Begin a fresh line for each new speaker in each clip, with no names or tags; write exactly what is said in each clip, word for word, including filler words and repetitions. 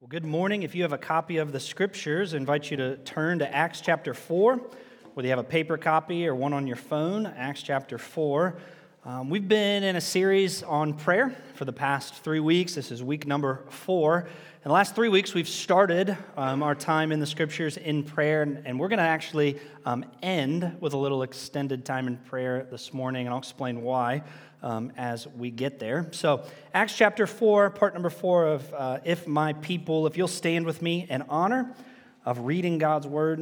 Well, good morning. If you have a copy of the Scriptures, I invite you to turn to Acts chapter four, whether you have a paper copy or one on your phone, Acts chapter four. Um, we've been in a series on prayer for the past three weeks. This is week number four. In the last three weeks, we've started um, our time in the Scriptures in prayer, and, and we're going to actually um, end with a little extended time in prayer this morning, and I'll explain why um, as we get there. So, Acts chapter four, part number four of uh, If My People, if you'll stand with me in honor of reading God's Word. We're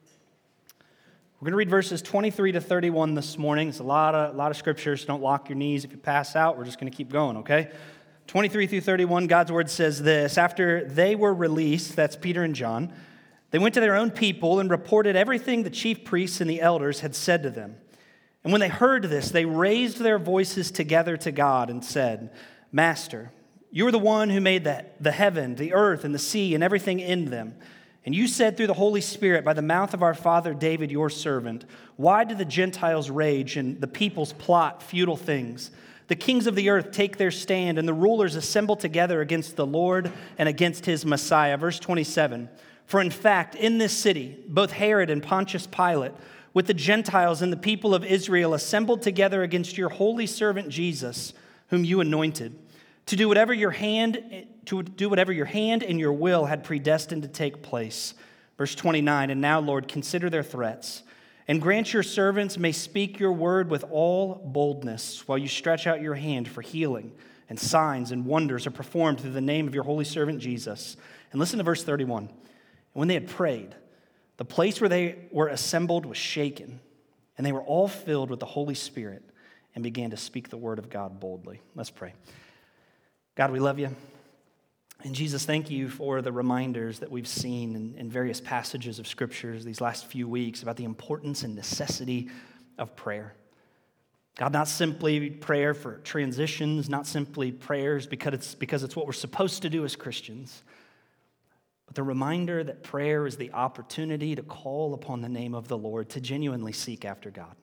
going to read verses twenty-three to thirty-one this morning. It's a lot of, a lot of scriptures. Don't lock your knees. If you pass out, we're just going to keep going, okay? twenty-three through thirty-one, God's Word says this: After they were released, that's Peter and John, they went to their own people and reported everything the chief priests and the elders had said to them. And when they heard this, they raised their voices together to God and said, Master, you are the one who made the, the heaven, the earth, and the sea, and everything in them. And you said through the Holy Spirit by the mouth of our father David, your servant, why do the Gentiles rage and the peoples plot futile things? The kings of the earth take their stand, and the rulers assemble together against the Lord and against his Messiah. Verse twenty-seven, for in fact, in this city, both Herod and Pontius Pilate, with the Gentiles and the people of Israel, assembled together against your holy servant Jesus, whom you anointed, to do whatever your hand to do whatever your hand and your will had predestined to take place. Verse twenty-nine, and now, Lord, consider their threats, and grant your servants may speak your word with all boldness, while you stretch out your hand for healing, and signs and wonders are performed through the name of your holy servant Jesus. And listen to verse thirty-one. And when they had prayed, the place where they were assembled was shaken, and they were all filled with the Holy Spirit and began to speak the word of God boldly. Let's pray. God, we love you. And Jesus, thank you for the reminders that we've seen in, in various passages of Scriptures these last few weeks about the importance and necessity of prayer. God, not simply prayer for transitions, not simply prayers because it's, because it's what we're supposed to do as Christians, but the reminder that prayer is the opportunity to call upon the name of the Lord, to genuinely seek after God.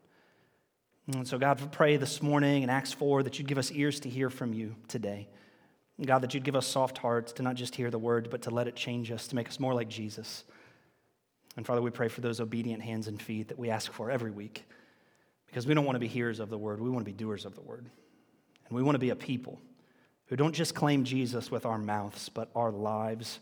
And so, God, we pray this morning in Acts four that you'd give us ears to hear from you today. God, that you'd give us soft hearts to not just hear the word, but to let it change us, to make us more like Jesus. And Father, we pray for those obedient hands and feet that we ask for every week, because we don't want to be hearers of the word, we want to be doers of the word. And we want to be a people who don't just claim Jesus with our mouths, but our lives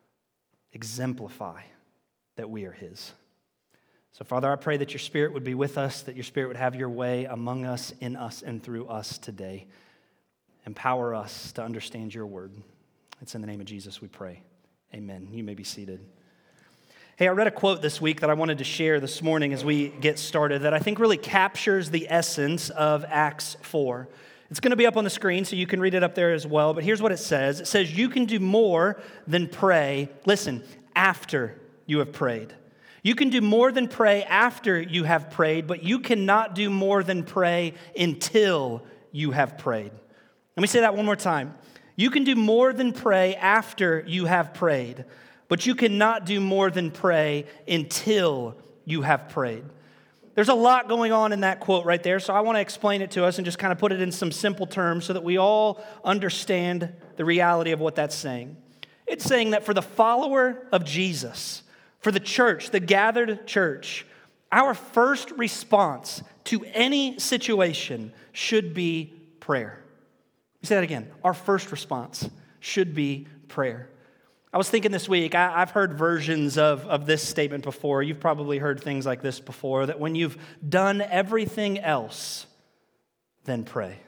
exemplify that we are his. So, Father, I pray that your Spirit would be with us, that your Spirit would have your way among us, in us, and through us today. Empower us to understand your word. It's in the name of Jesus we pray. Amen. You may be seated. Hey, I read a quote this week that I wanted to share this morning as we get started that I think really captures the essence of Acts four. It's going to be up on the screen, so you can read it up there as well. But here's what it says. It says, you can do more than pray, listen, after you have prayed. You can do more than pray after you have prayed, but you cannot do more than pray until you have prayed. Let me say that one more time. You can do more than pray after you have prayed, but you cannot do more than pray until you have prayed. There's a lot going on in that quote right there, so I want to explain it to us and just kind of put it in some simple terms so that we all understand the reality of what that's saying. It's saying that for the follower of Jesus, for the church, the gathered church, our first response to any situation should be prayer. Let me say that again. Our first response should be prayer. I was thinking this week, I, I've heard versions of, of this statement before. You've probably heard things like this before, that when you've done everything else, then pray.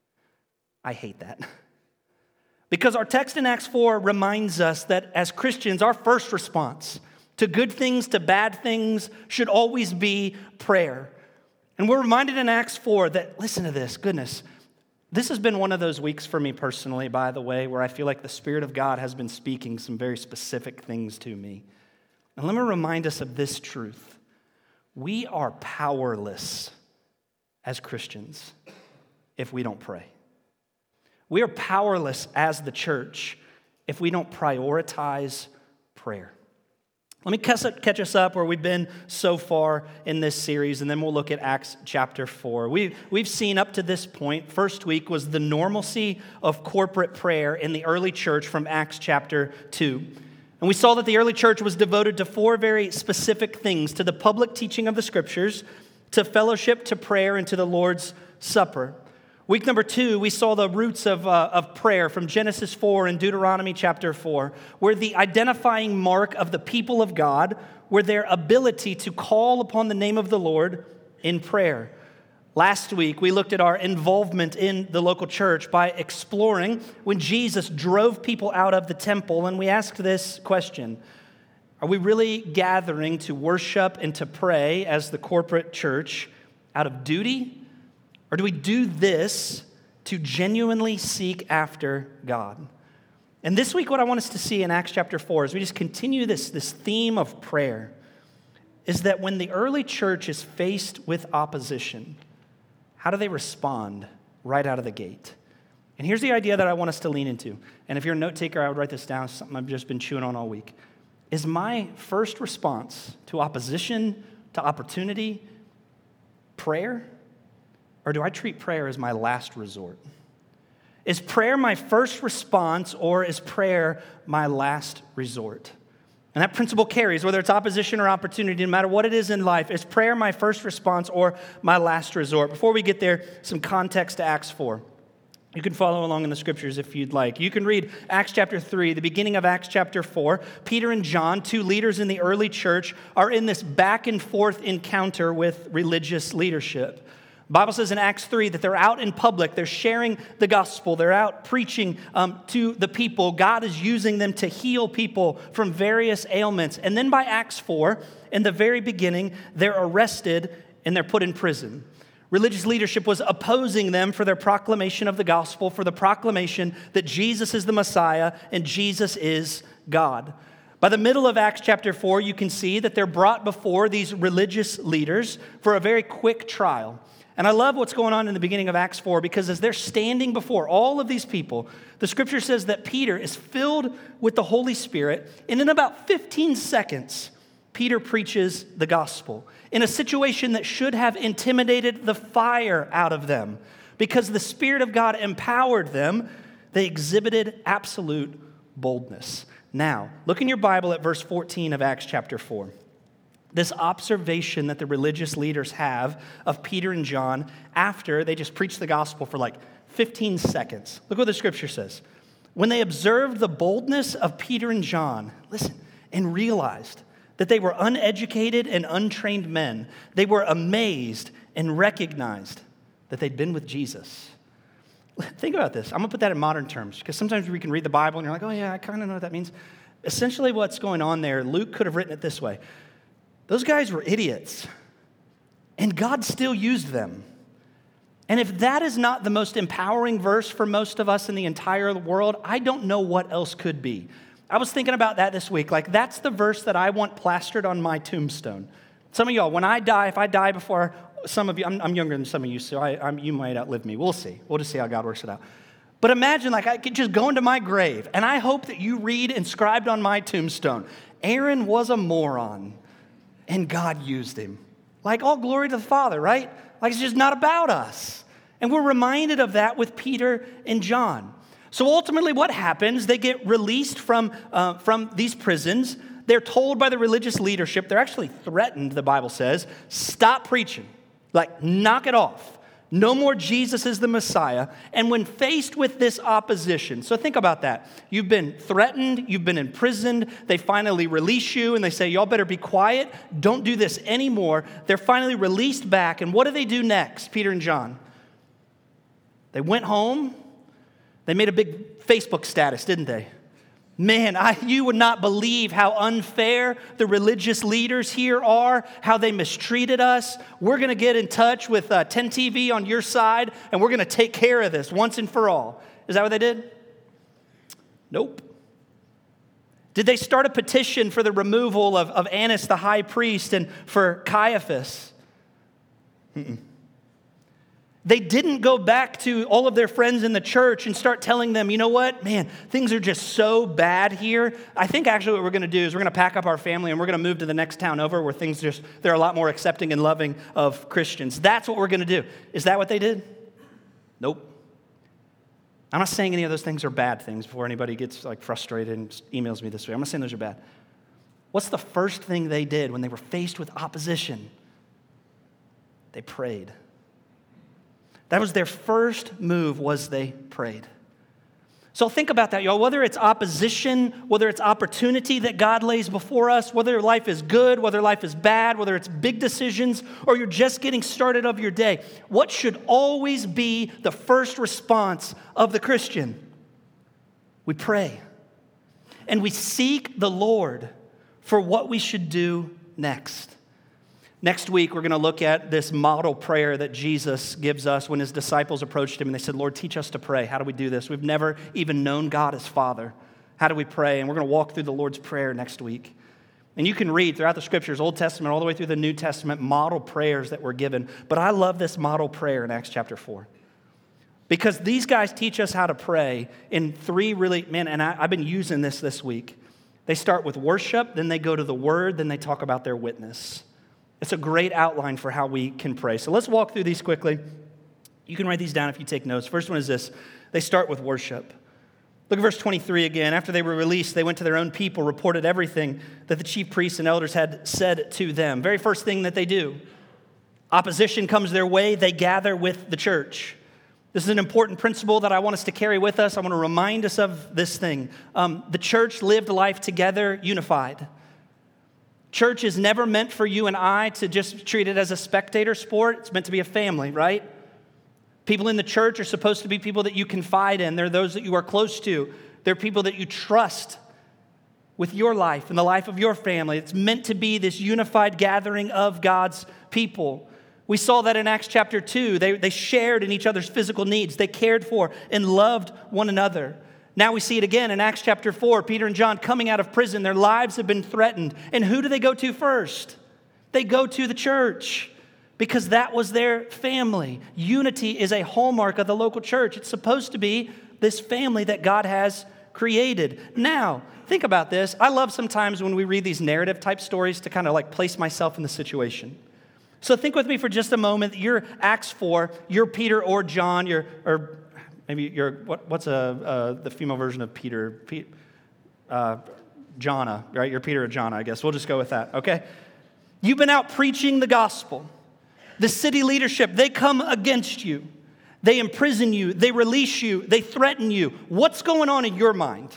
I hate that. Because our text in Acts four reminds us that as Christians, our first response to good things, to bad things, should always be prayer. And we're reminded in Acts four that, listen to this, goodness, this has been one of those weeks for me personally, by the way, where I feel like the Spirit of God has been speaking some very specific things to me. And let me remind us of this truth. We are powerless as Christians if we don't pray. We are powerless as the church if we don't prioritize prayer. Let me catch us up where we've been so far in this series, and then we'll look at Acts chapter four. We've, we've seen up to this point, first week was the normalcy of corporate prayer in the early church from Acts chapter two. And we saw that the early church was devoted to four very specific things: to the public teaching of the scriptures, to fellowship, to prayer, and to the Lord's Supper. Week number two, we saw the roots of, uh, of prayer from Genesis four and Deuteronomy chapter four, where the identifying mark of the people of God were their ability to call upon the name of the Lord in prayer. Last week, we looked at our involvement in the local church by exploring when Jesus drove people out of the temple, and we asked this question: are we really gathering to worship and to pray as the corporate church out of duty? Or do we do this to genuinely seek after God? And this week, what I want us to see in Acts chapter four, as we just continue this, this theme of prayer, is that when the early church is faced with opposition, how do they respond right out of the gate? And here's the idea that I want us to lean into. And if you're a note taker, I would write this down. It's something I've just been chewing on all week. Is my first response to opposition, to opportunity, prayer? Or do I treat prayer as my last resort? Is prayer my first response, or is prayer my last resort? And that principle carries, whether it's opposition or opportunity, no matter what it is in life. Is prayer my first response or my last resort? Before we get there, some context to Acts four. You can follow along in the scriptures if you'd like. You can read Acts chapter three, the beginning of Acts chapter four. Peter and John, two leaders in the early church, are in this back and forth encounter with religious leadership. The Bible says in Acts three that they're out in public, they're sharing the gospel, they're out preaching um, to the people. God is using them to heal people from various ailments. And then by Acts four, in the very beginning, they're arrested and they're put in prison. Religious leadership was opposing them for their proclamation of the gospel, for the proclamation that Jesus is the Messiah and Jesus is God. By the middle of Acts chapter four, you can see that they're brought before these religious leaders for a very quick trial. And I love what's going on in the beginning of Acts four, because as they're standing before all of these people, the scripture says that Peter is filled with the Holy Spirit, and in about fifteen seconds, Peter preaches the gospel in a situation that should have intimidated the fire out of them. Because the Spirit of God empowered them, they exhibited absolute boldness. Now, look in your Bible at verse fourteen of Acts chapter four. This observation that the religious leaders have of Peter and John after they just preach the gospel for like fifteen seconds. Look what the scripture says. When they observed the boldness of Peter and John, listen, and realized that they were uneducated and untrained men, they were amazed and recognized that they'd been with Jesus. Think about this. I'm going to put that in modern terms, because sometimes we can read the Bible and you're like, oh yeah, I kind of know what that means. Essentially what's going on there, Luke could have written it this way. Those guys were idiots, and God still used them. And if that is not the most empowering verse for most of us in the entire world, I don't know what else could be. I was thinking about that this week. Like, that's the verse that I want plastered on my tombstone. Some of y'all, when I die, if I die before some of you, I'm, I'm younger than some of you, so I, I'm, you might outlive me. We'll see. We'll just see how God works it out. But imagine, like, I could just go into my grave, and I hope that you read inscribed on my tombstone, Aaron was a moron. And God used him. Like, all glory to the Father, right? Like, it's just not about us. And we're reminded of that with Peter and John. So ultimately what happens, they get released from, uh, from these prisons. They're told by the religious leadership, they're actually threatened, the Bible says, stop preaching. Like, knock it off. No more Jesus is the Messiah. And when faced with this opposition, so think about that. You've been threatened, you've been imprisoned, they finally release you and they say, y'all better be quiet, don't do this anymore. They're finally released back. And what do they do next, Peter and John? They went home, they made a big Facebook status, didn't they? Man, I, you would not believe how unfair the religious leaders here are, how they mistreated us. We're going to get in touch with uh, ten T V on your side, and we're going to take care of this once and for all. Is that what they did? Nope. Did they start a petition for the removal of, of Annas, the high priest, and for Caiaphas? Mm-mm. They didn't go back to all of their friends in the church and start telling them, you know what, man, things are just so bad here. I think actually what we're going to do is we're going to pack up our family and we're going to move to the next town over where things just, they're a lot more accepting and loving of Christians. That's what we're going to do. Is that what they did? Nope. I'm not saying any of those things are bad things before anybody gets like frustrated and emails me this way. I'm not saying those are bad. What's the first thing they did when they were faced with opposition? They prayed. That was their first move, was they prayed. So think about that, y'all. Whether it's opposition, whether it's opportunity that God lays before us, whether life is good, whether life is bad, whether it's big decisions, or you're just getting started of your day, what should always be the first response of the Christian? We pray. And we seek the Lord for what we should do next. Next week, we're going to look at this model prayer that Jesus gives us when his disciples approached him and they said, Lord, teach us to pray. How do we do this? We've never even known God as Father. How do we pray? And we're going to walk through the Lord's Prayer next week. And you can read throughout the scriptures, Old Testament, all the way through the New Testament, model prayers that were given. But I love this model prayer in Acts chapter four. Because these guys teach us how to pray in three really, man, and I, I've been using this this week. They start with worship, then they go to the word, then they talk about their witness. It's a great outline for how we can pray. So let's walk through these quickly. You can write these down if you take notes. First one is this. They start with worship. Look at verse twenty-three again. After they were released, they went to their own people, reported everything that the chief priests and elders had said to them. Very first thing that they do. Opposition comes their way, they gather with the church. This is an important principle that I want us to carry with us. I want to remind us of this thing. Um, the church lived life together, unified. Church is never meant for you and I to just treat it as a spectator sport. It's meant to be a family, right? People in the church are supposed to be people that you confide in. They're those that you are close to. They're people that you trust with your life and the life of your family. It's meant to be this unified gathering of God's people. We saw that in Acts chapter two. They, they shared in each other's physical needs. They cared for and loved one another. Now we see it again in Acts chapter four. Peter and John coming out of prison. Their lives have been threatened. And who do they go to first? They go to the church because that was their family. Unity is a hallmark of the local church. It's supposed to be this family that God has created. Now, think about this. I love sometimes when we read these narrative type stories to kind of like place myself in the situation. So think with me for just a moment. You're Acts four. You're Peter or John. You're or Maybe you're, what, what's a, uh, the female version of Peter? Pete, uh, Jonna, right? You're Peter or Jonna, I guess. We'll just go with that, okay? You've been out preaching the gospel. The city leadership, they come against you. They imprison you. They release you. They threaten you. What's going on in your mind?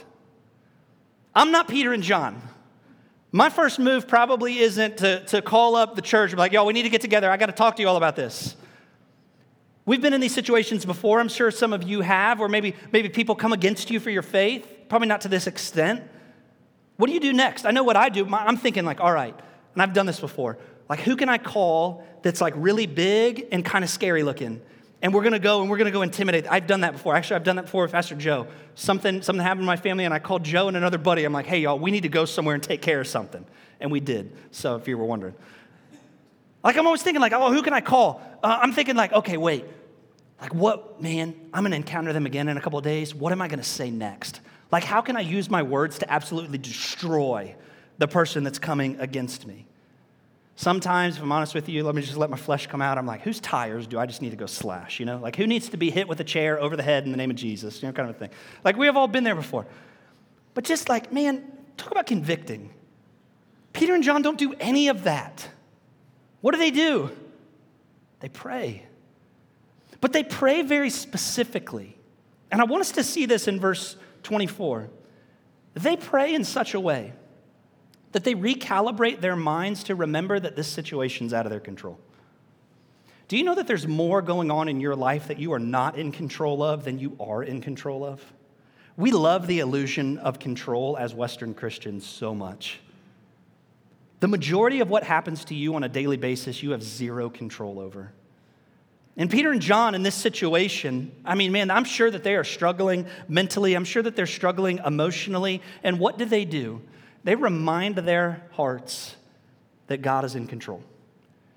I'm not Peter and John. My first move probably isn't to, to call up the church and be like, yo, we need to get together. I got to talk to you all about this. We've been in these situations before. I'm sure some of you have, or maybe, maybe people come against you for your faith. Probably not to this extent. What do you do next? I know what I do. I'm thinking like, all right, and I've done this before. Like, who can I call that's like really big and kind of scary looking? And we're going to go and we're going to go intimidate. I've done that before. Actually, I've done that before with Pastor Joe. Something, something happened in my family, and I called Joe and another buddy. I'm like, hey, y'all, we need to go somewhere and take care of something. And we did, so if you were wondering. Like, I'm always thinking like, oh, who can I call? Uh, I'm thinking like, okay, wait. Like, what, man, I'm going to encounter them again in a couple of days. What am I going to say next? Like, how can I use my words to absolutely destroy the person that's coming against me? Sometimes, if I'm honest with you, let me just let my flesh come out. I'm like, whose tires do I just need to go slash, you know? Like, who needs to be hit with a chair over the head in the name of Jesus, you know, kind of a thing. Like, we have all been there before. But just like, man, talk about convicting. Peter and John don't do any of that. What do they do? They pray. But they pray very specifically. And I want us to see this in verse twenty-four. They pray in such a way that they recalibrate their minds to remember that this situation's out of their control. Do you know that there's more going on in your life that you are not in control of than you are in control of? We love the illusion of control as Western Christians so much. The majority of what happens to you on a daily basis, you have zero control over. And Peter and John in this situation, I mean, man, I'm sure that they are struggling mentally. I'm sure that they're struggling emotionally. And what do they do? They remind their hearts that God is in control.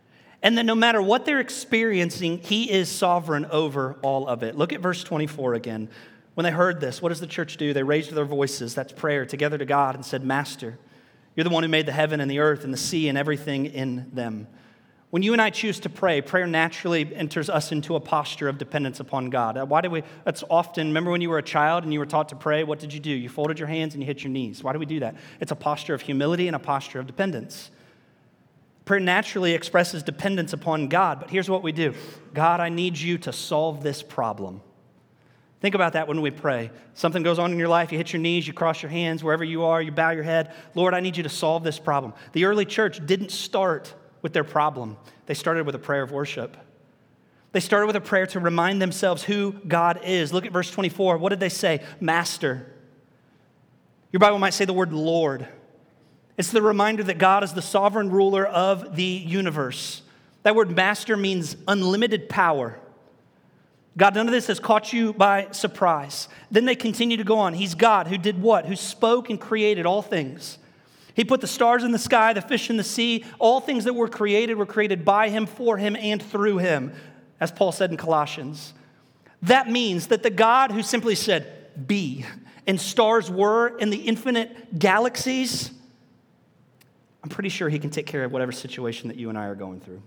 and that no matter what they're experiencing, he is sovereign over all of it. Look at verse twenty-four again. When they heard this, what does the church do? They raised their voices, that's prayer, together to God and said, Master, you're the one who made the heaven and the earth and the sea and everything in them. When you and I choose to pray, prayer naturally enters us into a posture of dependence upon God. Why do we, that's often, remember when you were a child and you were taught to pray, what did you do? You folded your hands and you hit your knees. Why do we do that? It's a posture of humility and a posture of dependence. Prayer naturally expresses dependence upon God, but here's what we do. God, I need you to solve this problem. Think about that when we pray. Something goes on in your life, you hit your knees, you cross your hands, wherever you are, you bow your head. Lord, I need you to solve this problem. The early church didn't start with their problem. They started with a prayer of worship. They started with a prayer to remind themselves who God is. Look at verse twenty-four. What did they say? Master. Your Bible might say the word Lord. It's the reminder that God is the sovereign ruler of the universe. That word master means unlimited power. God, none of this has caught you by surprise. Then they continue to go on. He's God who did what? Who spoke and created all things. He put the stars in the sky, the fish in the sea. All things that were created were created by him, for him, and through him, as Paul said in Colossians. That means that the God who simply said, be, and stars were in the infinite galaxies, I'm pretty sure he can take care of whatever situation that you and I are going through.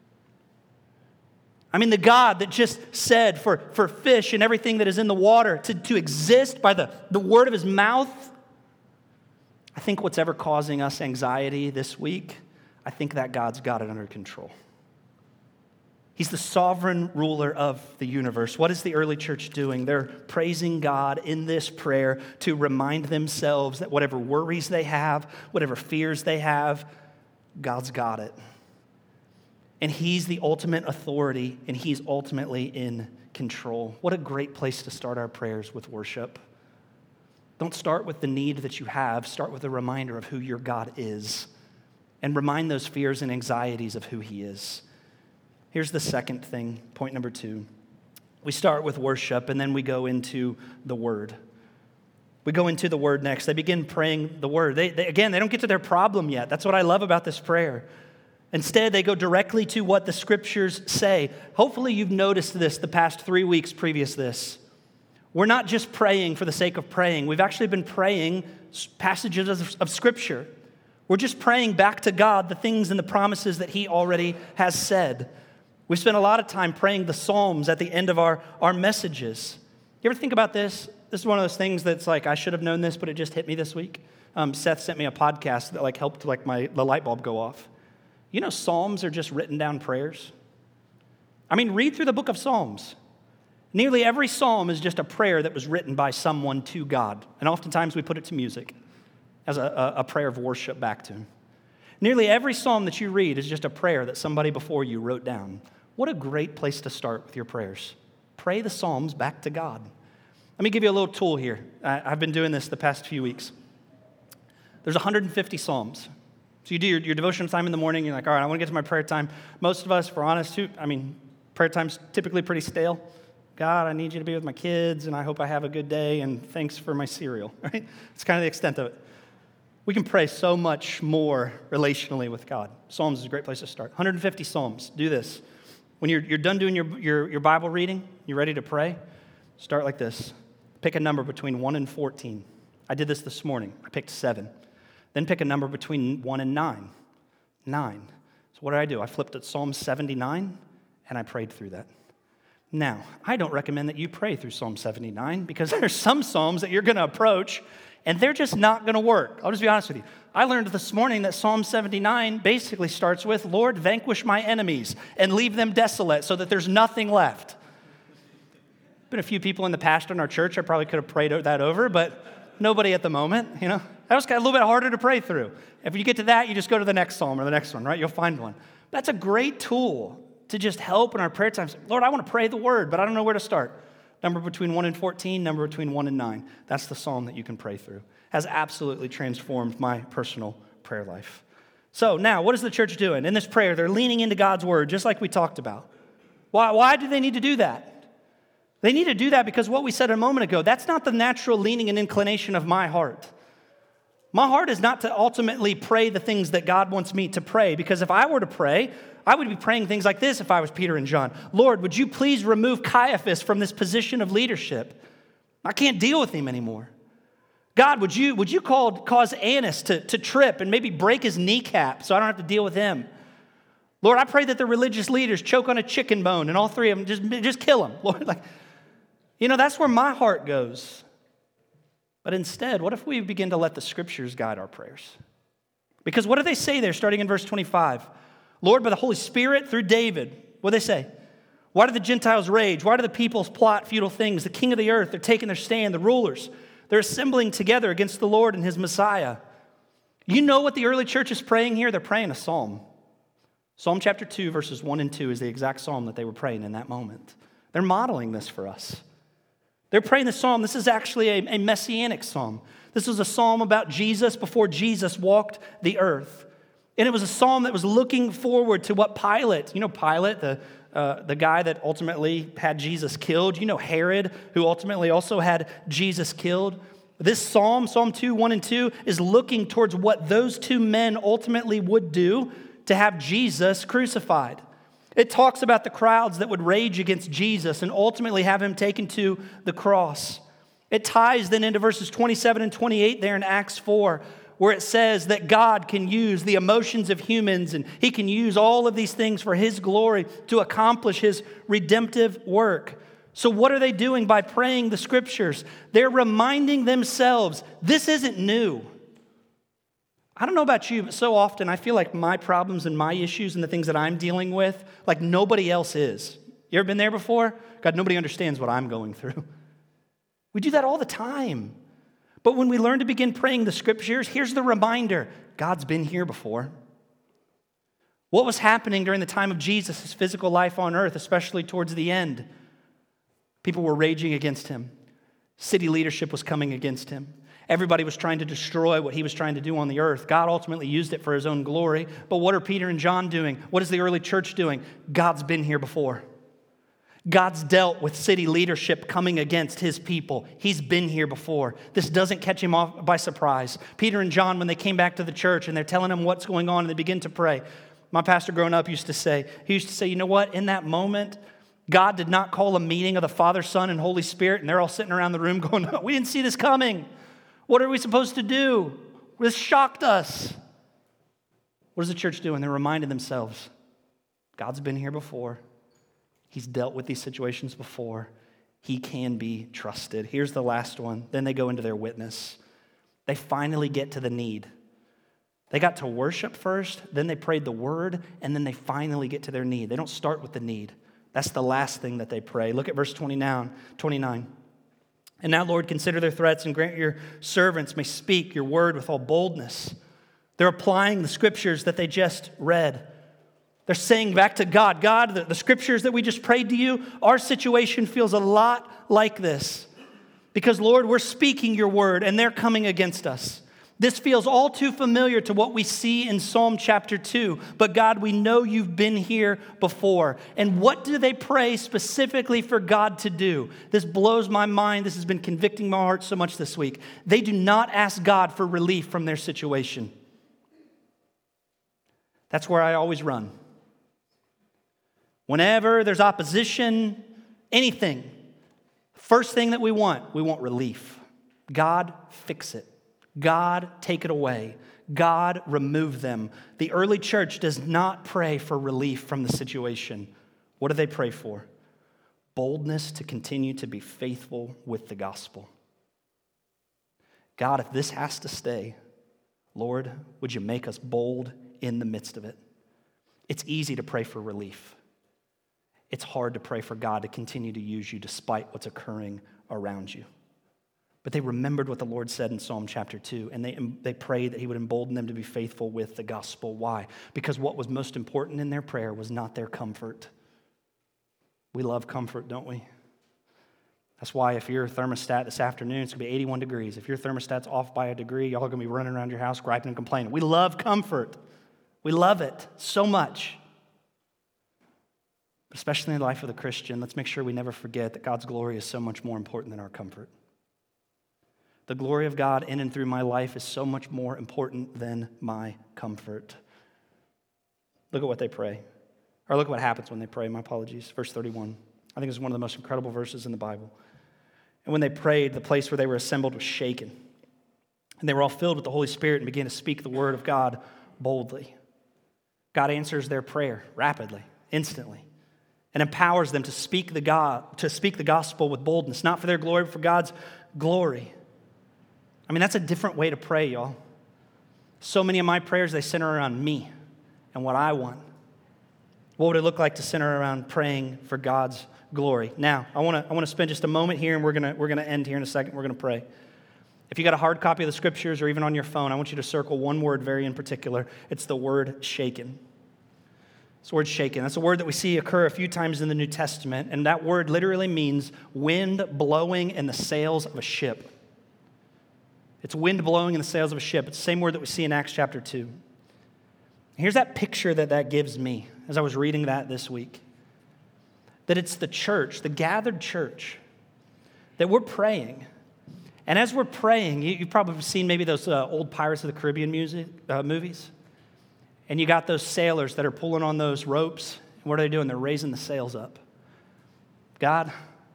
I mean, the God that just said for, for fish and everything that is in the water to, to exist by the, the word of his mouth. I think what's ever causing us anxiety this week, I think that God's got it under control. He's the sovereign ruler of the universe. What is the early church doing? They're praising God in this prayer to remind themselves that whatever worries they have, whatever fears they have, God's got it. And he's the ultimate authority, and he's ultimately in control. What a great place to start our prayers with worship. Don't start with the need that you have. Start with a reminder of who your God is. And remind those fears and anxieties of who he is. Here's the second thing, point number two. We start with worship, and then we go into the word. We go into the word next. They begin praying the word. They, they, again, they don't get to their problem yet. That's what I love about this prayer. Instead, they go directly to what the scriptures say. Hopefully, you've noticed this the past three weeks previous to this. We're not just praying for the sake of praying. We've actually been praying passages of, of scripture. We're just praying back to God the things and the promises that he already has said. We spent a lot of time praying the Psalms at the end of our, our messages. You ever think about this? This is one of those things that's like, I should have known this, but it just hit me this week. Um, Seth sent me a podcast that like helped like my the light bulb go off. You know, Psalms are just written down prayers. I mean, read through the book of Psalms. Nearly every psalm is just a prayer that was written by someone to God. And oftentimes we put it to music as a, a, a prayer of worship back to him. Nearly every psalm that you read is just a prayer that somebody before you wrote down. What a great place to start with your prayers. Pray the Psalms back to God. Let me give you a little tool here. I've been doing this the past few weeks. There's one hundred fifty Psalms. So you do your, your devotional time in the morning, you're like, all right, I want to get to my prayer time. Most of us, if we're honest, too, I mean, prayer time's typically pretty stale. God, I need you to be with my kids, and I hope I have a good day, and thanks for my cereal, right? It's kind of the extent of it. We can pray so much more relationally with God. Psalms is a great place to start. one hundred fifty Psalms. Do this. When you're, you're done doing your, your, your Bible reading, you're ready to pray, start like this. Pick a number between one and fourteen. I did this this morning. I picked seven. Then pick a number between one and nine. Nine. So what did I do? I flipped at Psalm seventy-nine, and I prayed through that. Now, I don't recommend that you pray through Psalm seventy-nine because there's some Psalms that you're going to approach, and they're just not going to work. I'll just be honest with you. I learned this morning that Psalm seventy-nine basically starts with, Lord, vanquish my enemies and leave them desolate so that there's nothing left. Been a few people in the past in our church I probably could have prayed that over, but nobody at the moment, you know. That was kind of a little bit harder to pray through. If you get to that, you just go to the next psalm or the next one, right? You'll find one. That's a great tool to just help in our prayer times. Lord, I want to pray the word, but I don't know where to start. Number between one and fourteen, number between one and nine. That's the psalm that you can pray through. Has absolutely transformed my personal prayer life. So now, what is the church doing? In this prayer, they're leaning into God's word, just like we talked about. Why, why do they need to do that? They need to do that because what we said a moment ago, that's not the natural leaning and inclination of my heart. My heart is not to ultimately pray the things that God wants me to pray, because if I were to pray, I would be praying things like this if I was Peter and John. Lord, would you please remove Caiaphas from this position of leadership? I can't deal with him anymore. God, would you, would you call, cause Annas to, to trip and maybe break his kneecap so I don't have to deal with him? Lord, I pray that the religious leaders choke on a chicken bone and all three of them, just, just kill them. Lord, like, you know, that's where my heart goes. But instead, what if we begin to let the scriptures guide our prayers? Because what do they say there starting in verse twenty-five? Lord, by the Holy Spirit through David, what do they say? Why do the Gentiles rage? Why do the peoples plot futile things? The king of the earth, they're taking their stand. The rulers, they're assembling together against the Lord and his Messiah. You know what the early church is praying here? They're praying a psalm. Psalm chapter two, verses one and two is the exact psalm that they were praying in that moment. They're modeling this for us. They're praying the psalm. This is actually a, a messianic psalm. This was a psalm about Jesus before Jesus walked the earth. And it was a psalm that was looking forward to what Pilate, you know Pilate, the, uh, the guy that ultimately had Jesus killed. You know Herod, who ultimately also had Jesus killed. This psalm, Psalm two, one and two, is looking towards what those two men ultimately would do to have Jesus crucified. It talks about the crowds that would rage against Jesus and ultimately have him taken to the cross. It ties then into verses twenty-seven and twenty-eight there in Acts four, where it says that God can use the emotions of humans and he can use all of these things for his glory to accomplish his redemptive work. So what are they doing by praying the scriptures? They're reminding themselves, this isn't new. I don't know about you, but so often I feel like my problems and my issues and the things that I'm dealing with, like nobody else is. You ever been there before? God, nobody understands what I'm going through. We do that all the time. But when we learn to begin praying the scriptures, here's the reminder. God's been here before. What was happening during the time of Jesus' physical life on earth, especially towards the end? People were raging against him. City leadership was coming against him. Everybody was trying to destroy what he was trying to do on the earth. God ultimately used it for his own glory. But what are Peter and John doing? What is the early church doing? God's been here before. God's dealt with city leadership coming against his people. He's been here before. This doesn't catch him off by surprise. Peter and John, when they came back to the church and they're telling him what's going on and they begin to pray. My pastor growing up used to say, he used to say, you know what? In that moment, God did not call a meeting of the Father, Son, and Holy Spirit, and they're all sitting around the room going, we didn't see this coming. What are we supposed to do? This shocked us. What is the church doing? They're reminding themselves, God's been here before. He's dealt with these situations before. He can be trusted. Here's the last one. Then they go into their witness. They finally get to the need. They got to worship first, then they prayed the word, and then they finally get to their need. They don't start with the need. That's the last thing that they pray. Look at verse twenty-nine. And now, Lord, consider their threats and grant your servants may speak your word with all boldness. They're applying the scriptures that they just read. They're saying back to God, God, the, the scriptures that we just prayed to you, our situation feels a lot like this. Because, Lord, we're speaking your word and they're coming against us. This feels all too familiar to what we see in Psalm chapter two. But God, we know you've been here before. And what do they pray specifically for God to do? This blows my mind. This has been convicting my heart so much this week. They do not ask God for relief from their situation. That's where I always run. Whenever there's opposition, anything, first thing that we want, we want relief. God, fix it. God, take it away. God, remove them. The early church does not pray for relief from the situation. What do they pray for? Boldness to continue to be faithful with the gospel. God, if this has to stay, Lord, would you make us bold in the midst of it? It's easy to pray for relief. It's hard to pray for God to continue to use you despite what's occurring around you. But they remembered what the Lord said in Psalm chapter two, and they, they prayed that he would embolden them to be faithful with the gospel. Why? Because what was most important in their prayer was not their comfort. We love comfort, don't we? That's why if your thermostat this afternoon, it's going to be eighty-one degrees. If your thermostat's off by a degree, y'all are going to be running around your house griping and complaining. We love comfort. We love it so much. But especially in the life of the Christian, let's make sure we never forget that God's glory is so much more important than our comfort. The glory of God in and through my life is so much more important than my comfort. Look at what they pray. Or look at what happens when they pray. My apologies. Verse thirty-one. I think it's one of the most incredible verses in the Bible. And when they prayed, the place where they were assembled was shaken. And they were all filled with the Holy Spirit and began to speak the word of God boldly. God answers their prayer rapidly, instantly, and empowers them to speak the God, to speak the gospel with boldness, not for their glory, but for God's glory. I mean, that's a different way to pray, y'all. So many of my prayers, they center around me and what I want. What would it look like to center around praying for God's glory? Now, I want to I want to spend just a moment here, and we're gonna we're gonna end here in a second. We're gonna pray. If you got a hard copy of the scriptures or even on your phone, I want you to circle one word very in particular. It's the word shaken. It's the word shaken. That's a word that we see occur a few times in the New Testament, and that word literally means wind blowing in the sails of a ship. It's wind blowing in the sails of a ship. It's the same word that we see in Acts chapter two. Here's that picture that that gives me as I was reading that this week. That it's the church, the gathered church, that we're praying. And as we're praying, you, you've probably seen maybe those uh, old Pirates of the Caribbean music, uh, movies. And you got those sailors that are pulling on those ropes. And what are they doing? They're raising the sails up. God,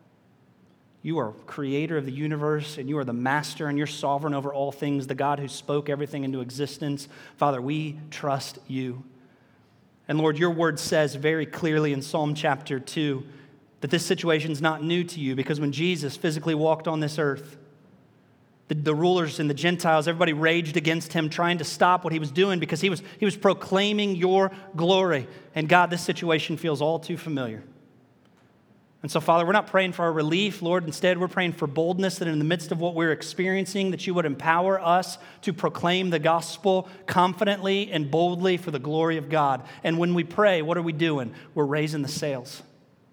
you are creator of the universe, and you are the master, and you're sovereign over all things, the God who spoke everything into existence. Father, we trust you. And Lord, your word says very clearly in Psalm chapter two that this situation is not new to you, because when Jesus physically walked on this earth, the, the rulers and the Gentiles, everybody raged against him, trying to stop what he was doing because he was, he was proclaiming your glory. And God, this situation feels all too familiar. And so, Father, we're not praying for our relief, Lord. Instead, we're praying for boldness, that in the midst of what we're experiencing, that you would empower us to proclaim the gospel confidently and boldly for the glory of God. And when we pray, what are we doing? We're raising the sails.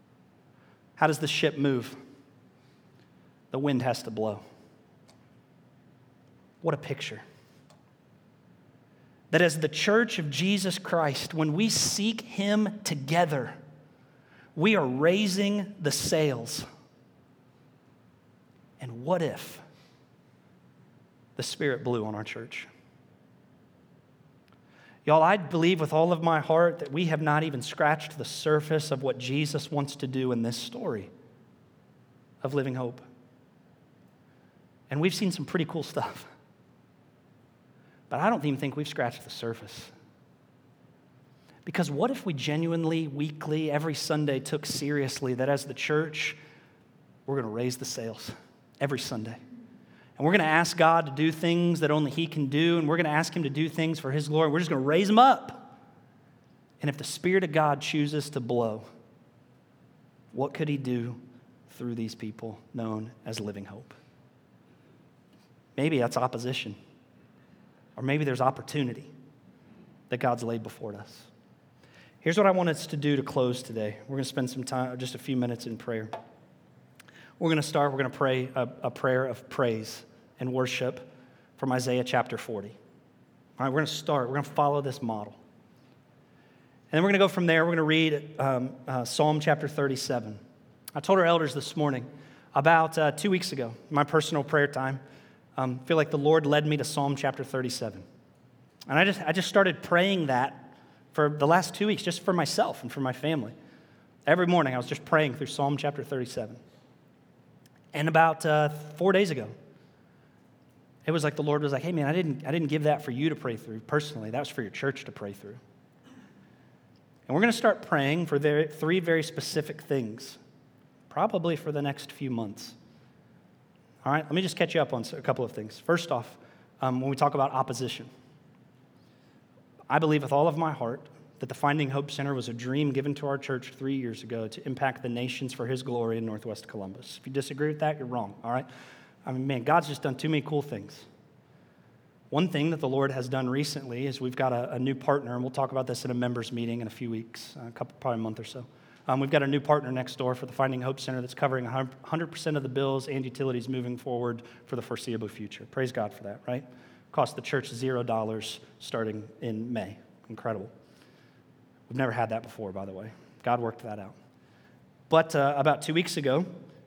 How does the ship move? The wind has to blow. What a picture. That as the church of Jesus Christ, when we seek him together, we are raising the sails. And what if the Spirit blew on our church? Y'all, I believe with all of my heart that we have not even scratched the surface of what Jesus wants to do in this story of Living Hope. And we've seen some pretty cool stuff. But I don't even think we've scratched the surface. Because what if we genuinely, weekly, every Sunday took seriously that as the church, we're going to raise the sails every Sunday. And we're going to ask God to do things that only he can do, and we're going to ask him to do things for his glory. We're just going to raise them up. And if the Spirit of God chooses to blow, what could he do through these people known as Living Hope? Maybe that's opposition. Or maybe there's opportunity that God's laid before us. Here's what I want us to do to close today. We're going to spend some time, just a few minutes in prayer. We're going to start, we're going to pray a, a prayer of praise and worship from Isaiah chapter forty. All right, we're going to start, we're going to follow this model. And then we're going to go from there, we're going to read um, uh, Psalm chapter thirty-seven. I told our elders this morning, about uh, two weeks ago, my personal prayer time, um, I feel like the Lord led me to Psalm chapter thirty-seven. And I just I just started praying that for the last two weeks, just for myself and for my family. Every morning I was just praying through Psalm chapter thirty-seven. And about uh, four days ago, it was like the Lord was like, hey man, I didn't, I didn't give that for you to pray through personally. That was for your church to pray through. And we're going to start praying for their, three very specific things, probably for the next few months. All right, let me just catch you up on a couple of things. First off, um, when we talk about opposition, I believe with all of my heart that the Finding Hope Center was a dream given to our church three years ago to impact the nations for his glory in Northwest Columbus. If you disagree with that, you're wrong, all right? I mean, man, God's just done too many cool things. One thing that the Lord has done recently is we've got a, a new partner, and we'll talk about this in a members meeting in a few weeks, a couple, probably a month or so. Um, we've got a new partner next door for the Finding Hope Center that's covering one hundred percent of the bills and utilities moving forward for the foreseeable future. Praise God for that, right? Cost the church zero dollars starting in May. Incredible. We've never had that before, by the way. God worked that out. But uh, about two weeks ago,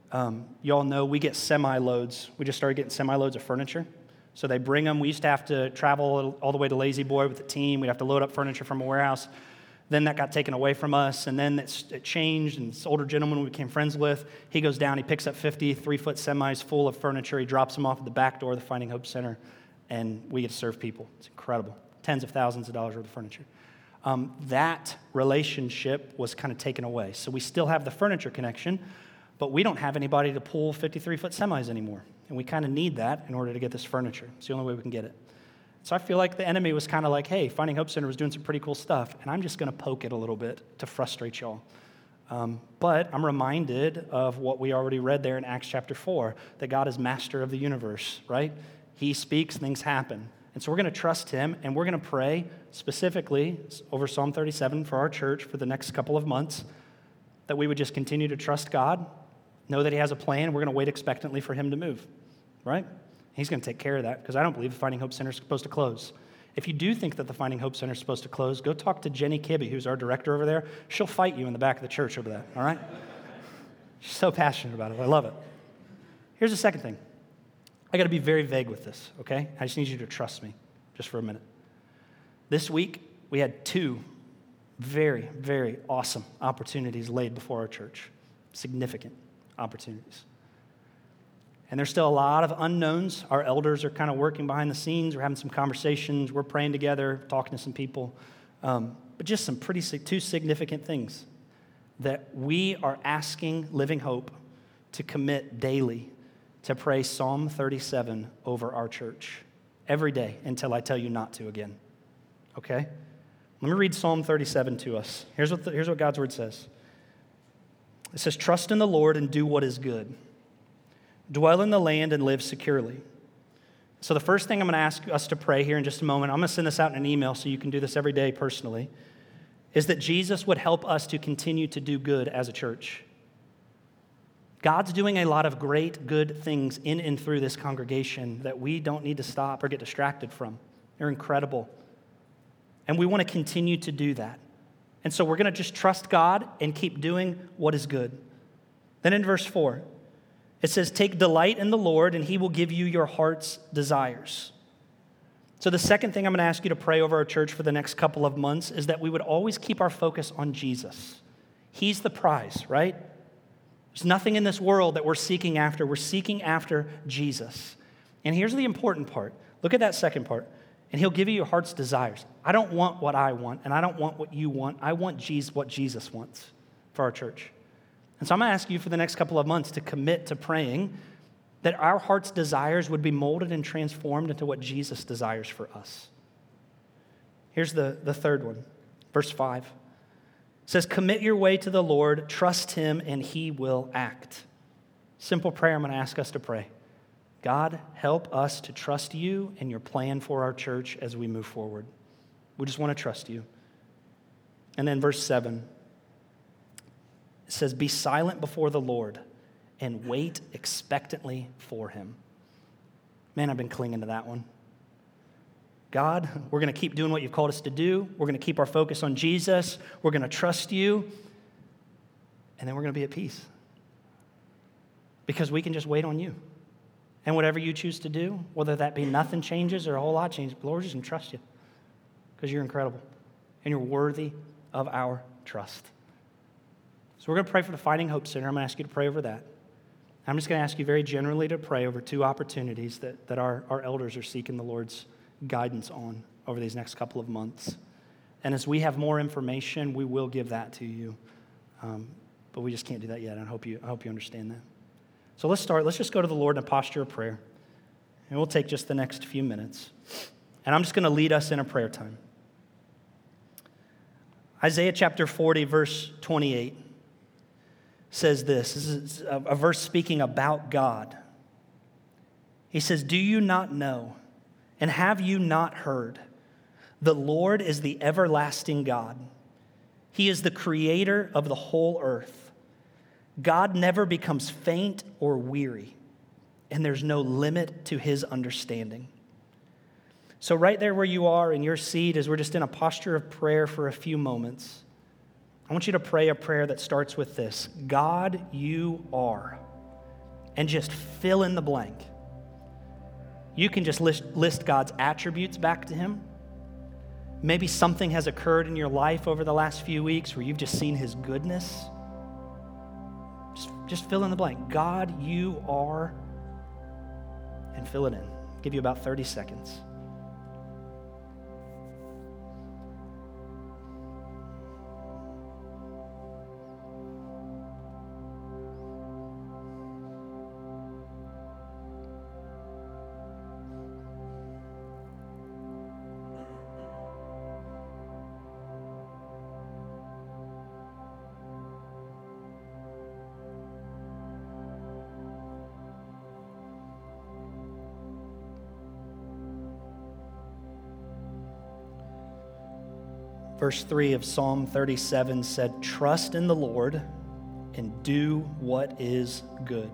Um, y'all know we get semi-loads. We just started getting semi-loads of furniture. So they bring them. We used to have to travel all the way to Lazy Boy with the team. We'd have to load up furniture from a warehouse. Then that got taken away from us, and then it's, it changed, and this older gentleman we became friends with, he goes down, he picks up fifty three-foot semis full of furniture. He drops them off at the back door of the Finding Hope Center, and we get to serve people. It's incredible. Tens of thousands of dollars worth of furniture. Um, that relationship was kind of taken away. So we still have the furniture connection, but we don't have anybody to pull fifty-three-foot semis anymore. And we kind of need that in order to get this furniture. It's the only way we can get it. So I feel like the enemy was kind of like, hey, Finding Hope Center was doing some pretty cool stuff, and I'm just going to poke it a little bit to frustrate y'all. Um, but I'm reminded of what we already read there in Acts chapter four, that God is master of the universe, right? He speaks, things happen. And so we're going to trust him, and we're going to pray specifically over Psalm thirty-seven for our church for the next couple of months, that we would just continue to trust God, know that he has a plan. We're going to wait expectantly for him to move, right? He's going to take care of that, because I don't believe the Finding Hope Center is supposed to close. If you do think that the Finding Hope Center is supposed to close, go talk to Jenny Kibbe, who's our director over there. She'll fight you in the back of the church over that, all right? She's so passionate about it. I love it. Here's the second thing. I got to be very vague with this, okay? I just need you to trust me just for a minute. This week, we had two very, very awesome opportunities laid before our church. Significant opportunities. And there's still a lot of unknowns. Our elders are kind of working behind the scenes. We're having some conversations. We're praying together, talking to some people. Um, but just some pretty, two significant things that we are asking Living Hope to commit daily to pray Psalm thirty-seven over our church every day until I tell you not to again. Okay? Let me read Psalm thirty-seven to us. Here's what, the, here's what God's word says. It says, trust in the Lord and do what is good. Dwell in the land and live securely. So the first thing I'm going to ask us to pray here in just a moment, I'm going to send this out in an email so you can do this every day personally, is that Jesus would help us to continue to do good as a church. God's doing a lot of great, good things in and through this congregation that we don't need to stop or get distracted from. They're incredible. And we want to continue to do that. And so we're going to just trust God and keep doing what is good. Then in verse four, it says, take delight in the Lord, and he will give you your heart's desires. So the second thing I'm going to ask you to pray over our church for the next couple of months is that we would always keep our focus on Jesus. He's the prize, right? There's nothing in this world that we're seeking after. We're seeking after Jesus. And here's the important part. Look at that second part. And he'll give you your heart's desires. I don't want what I want, and I don't want what you want. I want Jesus, what Jesus wants for our church. And so I'm going to ask you for the next couple of months to commit to praying that our heart's desires would be molded and transformed into what Jesus desires for us. Here's the, the third one, verse five. It says, commit your way to the Lord, trust him, and he will act. Simple prayer I'm going to ask us to pray. God, help us to trust you and your plan for our church as we move forward. We just want to trust you. And then verse seven. It says, be silent before the Lord and wait expectantly for him. Man, I've been clinging to that one. God, we're going to keep doing what you've called us to do. We're going to keep our focus on Jesus. We're going to trust you. And then we're going to be at peace. Because we can just wait on you. And whatever you choose to do, whether that be nothing changes or a whole lot changes, Lord, we're just going to trust you. Because you're incredible. And you're worthy of our trust. So we're going to pray for the Finding Hope Center. I'm going to ask you to pray over that. I'm just going to ask you very generally to pray over two opportunities that, that our, our elders are seeking the Lord's guidance on over these next couple of months. And as we have more information, we will give that to you. Um, but we just can't do that yet. I hope you, I hope you understand that. So let's start. Let's just go to the Lord in a posture of prayer. And we'll take just the next few minutes. And I'm just going to lead us in a prayer time. Isaiah chapter forty, verse twenty-eight. Says this, this is a verse speaking about God. He says, do you not know, and have you not heard? The Lord is the everlasting God. He is the creator of the whole earth. God never becomes faint or weary, and there's no limit to his understanding. So right there where you are in your seat, as we're just in a posture of prayer for a few moments, I want you to pray a prayer that starts with this. God, you are. and just fill in the blank. You can just list, list God's attributes back to him. Maybe something has occurred in your life over the last few weeks where you've just seen his goodness. Just, just fill in the blank. God, you are, and fill it in. I'll give you about thirty seconds. Verse three of Psalm thirty-seven said, "Trust in the Lord and do what is good."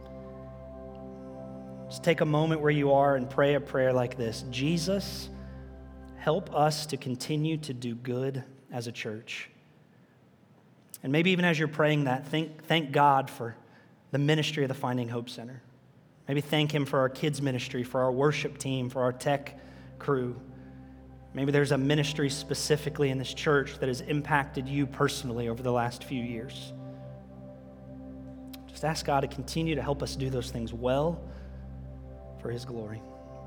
Just take a moment where you are and pray a prayer like this. Jesus, help us to continue to do good as a church. And maybe even as you're praying that, think, thank God for the ministry of the Finding Hope Center. Maybe thank him for our kids ministry, for our worship team, for our tech crew. Maybe there's a ministry specifically in this church that has impacted you personally over the last few years. Just ask God to continue to help us do those things well for his glory.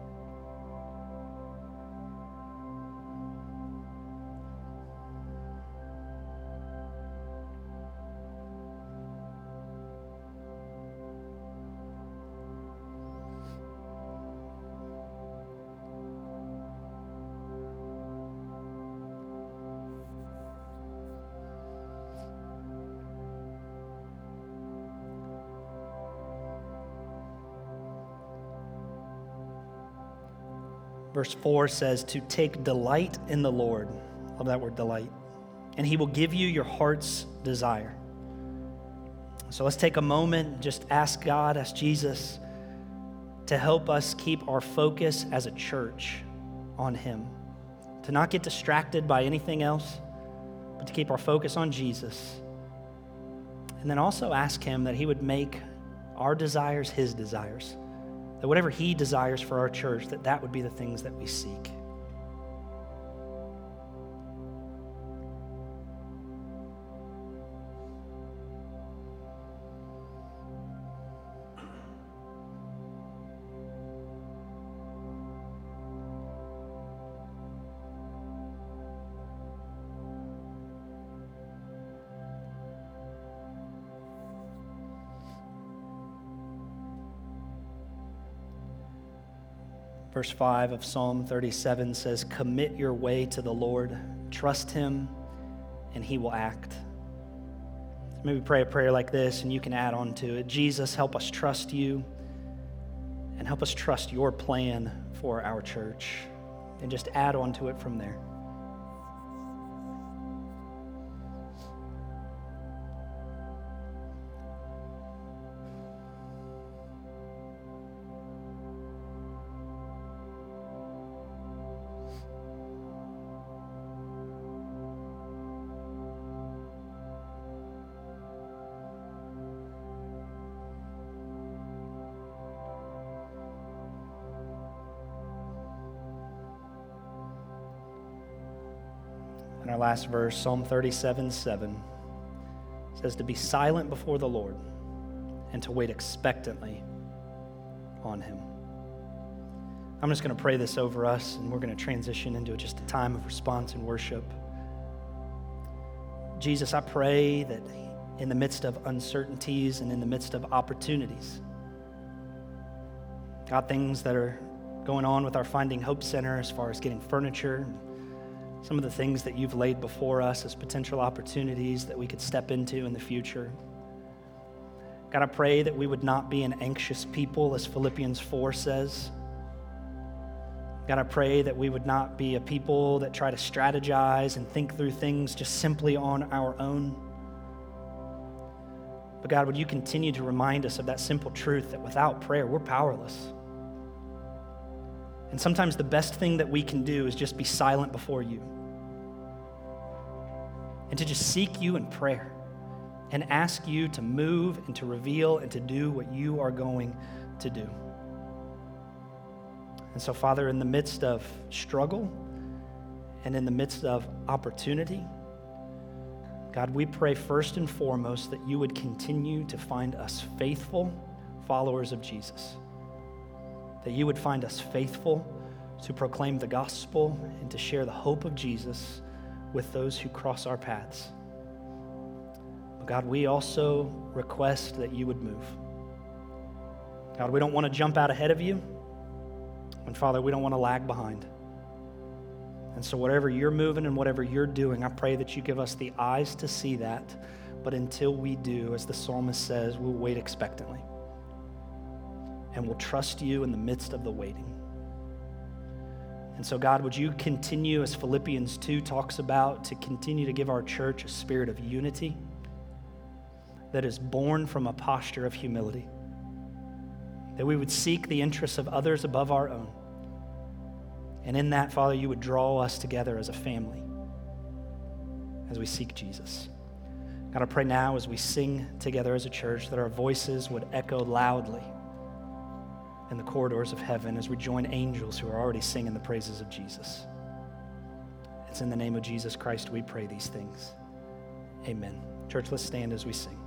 Verse four says to take delight in the Lord. Love that word, delight. And he will give you your heart's desire. So let's take a moment and just ask God, ask Jesus to help us keep our focus as a church on him. To not get distracted by anything else, but to keep our focus on Jesus. And then also ask him that he would make our desires his desires. That whatever he desires for our church, that that would be the things that we seek. Verse five of Psalm thirty-seven says, "Commit your way to the Lord, trust him, and he will act." Maybe pray a prayer like this, and you can add on to it. Jesus, help us trust you, and help us trust your plan for our church, and just add on to it from there. And our last verse, Psalm thirty-seven seven, says to be silent before the Lord and to wait expectantly on him. I'm just going to pray this over us, and we're going to transition into just a time of response and worship. Jesus, I pray that in the midst of uncertainties and in the midst of opportunities, God, things that are going on with our Finding Hope Center as far as getting furniture, some of the things that you've laid before us as potential opportunities that we could step into in the future. God, I pray that we would not be an anxious people, as Philippians four says. God, I pray that we would not be a people that try to strategize and think through things just simply on our own. But God, would you continue to remind us of that simple truth that without prayer, we're powerless. And sometimes the best thing that we can do is just be silent before you and to just seek you in prayer and ask you to move and to reveal and to do what you are going to do. And so, Father, in the midst of struggle and in the midst of opportunity, God, we pray first and foremost that you would continue to find us faithful followers of Jesus, that you would find us faithful to proclaim the gospel and to share the hope of Jesus with those who cross our paths. But God, we also request that you would move. God, we don't want to jump out ahead of you. And Father, we don't want to lag behind. And so whatever you're moving and whatever you're doing, I pray that you give us the eyes to see that. But until we do, as the psalmist says, we'll wait expectantly. And we'll trust you in the midst of the waiting. And so, God, would you continue, as Philippians two talks about, to continue to give our church a spirit of unity that is born from a posture of humility, that we would seek the interests of others above our own. And in that, Father, you would draw us together as a family as we seek Jesus. God, I pray now as we sing together as a church that our voices would echo loudly in the corridors of heaven as we join angels who are already singing the praises of Jesus. It's in the name of Jesus Christ we pray these things. Amen. Church, let's stand as we sing.